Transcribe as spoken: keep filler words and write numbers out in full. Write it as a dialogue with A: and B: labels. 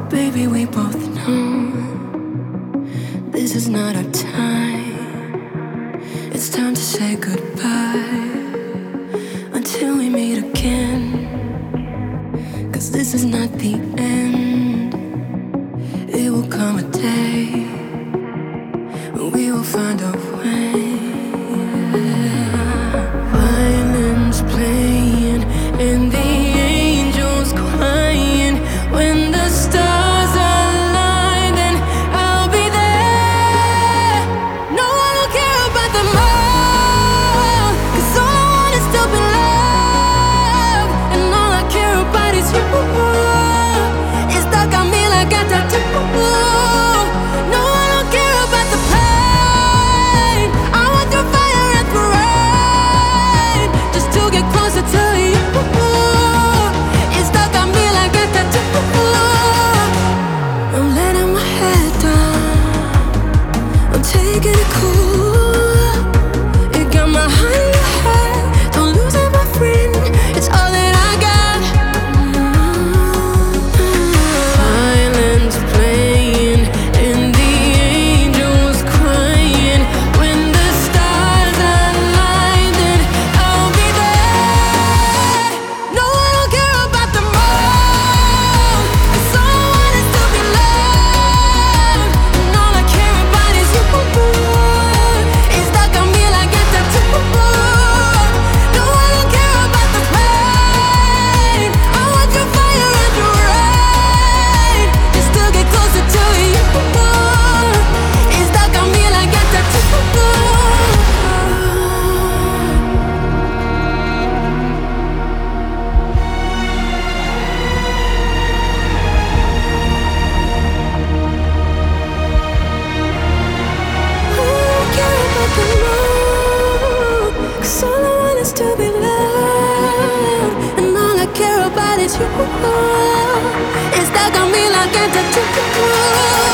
A: Baby, we both know this is not our time. It's time to say goodbye until we meet again. 'Cause this is not the end. It will come a day when we will find a way. Violins playing and the angels crying. When the stars align, then I'll be there. No, I don't care about the more, 'cause all I want is to be loved. And all I care about is you. It's stuck on me like a tattoo. No, I don't care about the pain. I want through fire and through rain, just to get closer to you. It's stuck on me like a tattoo. I'm letting my head down, I'm taking it cool. You got my heart in your head, don't lose it, my friend. It's all that I got. Violins playing and the angels crying. When the stars align, then I'll be there. No, I don't care about the more, 'cause all I want is to be loved. And all I care about is you. It's stuck on me like a tattoo. No, I don't care about the pain. I want your fire and your rain, just to get closer to you. It's stuck on me like a tattoo. Cause all I want is to be loved, and all I care about is you. It's stuck on me like a tattoo.